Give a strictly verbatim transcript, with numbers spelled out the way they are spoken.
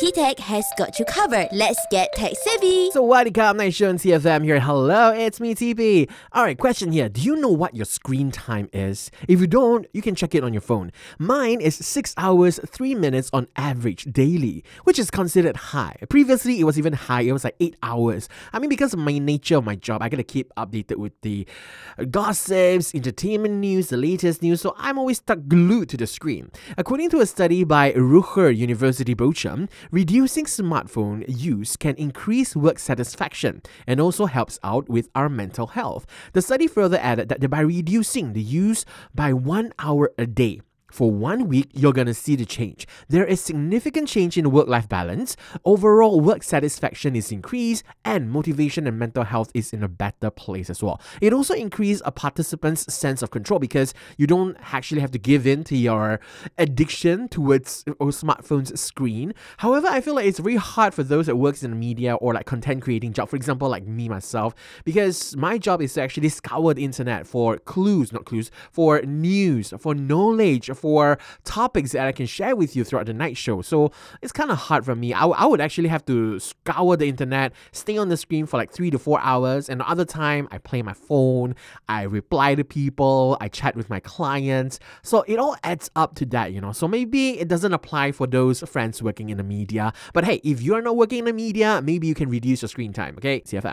T Tech has got you covered. Let's get tech savvy. So what up, nice show on C F M here. Hello, it's me, T P. Alright, question here. Do you know what your screen time is? If you don't, you can check it on your phone. Mine is six hours, three minutes on average daily, which is considered high. Previously, it was even high. It was like eight hours. I mean, because of my nature of my job, I gotta keep updated with the gossips, entertainment news, the latest news, so I'm always stuck glued to the screen. According to a study by Ruhr University Bochum, reducing smartphone use can increase work satisfaction and also helps out with our mental health. The study further added that by reducing the use by one hour a day, for one week, you're gonna see the change. There is significant change in work-life balance, overall work satisfaction is increased, and motivation and mental health is in a better place as well. It also increases a participant's sense of control because you don't actually have to give in to your addiction towards a smartphone's screen. However, I feel like it's very hard for those that works in the media or like content creating job, for example, like me myself, because my job is to actually scour the internet for clues, not clues, for news, for knowledge, for topics that I can share with you throughout the night show. So it's kind of hard for me. I, w- I would actually have to scour the internet, stay on the screen for like three to four hours, and the other time I play my phone, I reply to people, I chat with my clients. So it all adds up to that, you know. So maybe it doesn't apply for those friends working in the media. But hey, if you're not working in the media, maybe you can reduce your screen time, okay? C F M.